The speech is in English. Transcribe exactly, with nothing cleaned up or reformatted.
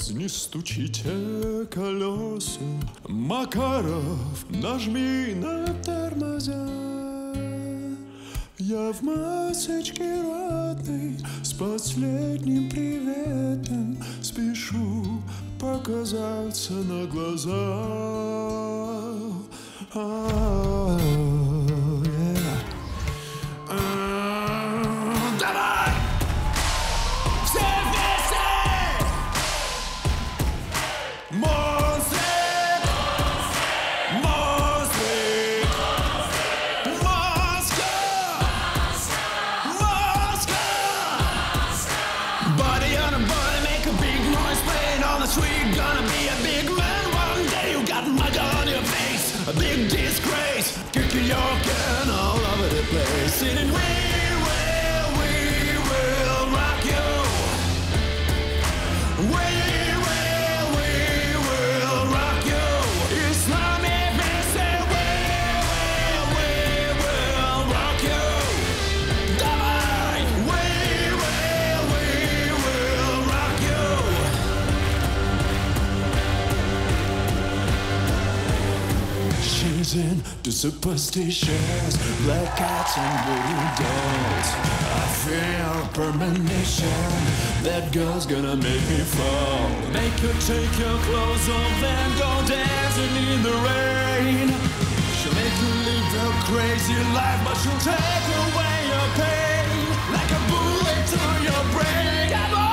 не стучите колеса, Макаров, нажми на тормоза. Я в масочке родной с последним приветом спешу показаться на глаза. А-а-а, yeah. А-а-а, давай! Все вместе! Монстры! Монстры! Маска! Маска! Body on a body, make a big noise, playing on the street. Gonna be a big man one day. You got mud on your face, a big disgrace. Kicking your can all over the place. Sitting, we will, we will rock you. We will, we will rock you. Islamic man say we will, we will rock you. Давай! We will, we will rock you. She's into superstitions, black cats and voodoo dolls. I feel premonition, that girl's gonna make me fall. Make her take your clothes off and go dancing in the rain. She'll make you live a crazy life, but she'll take away your pain like a bullet to your brain. Come on!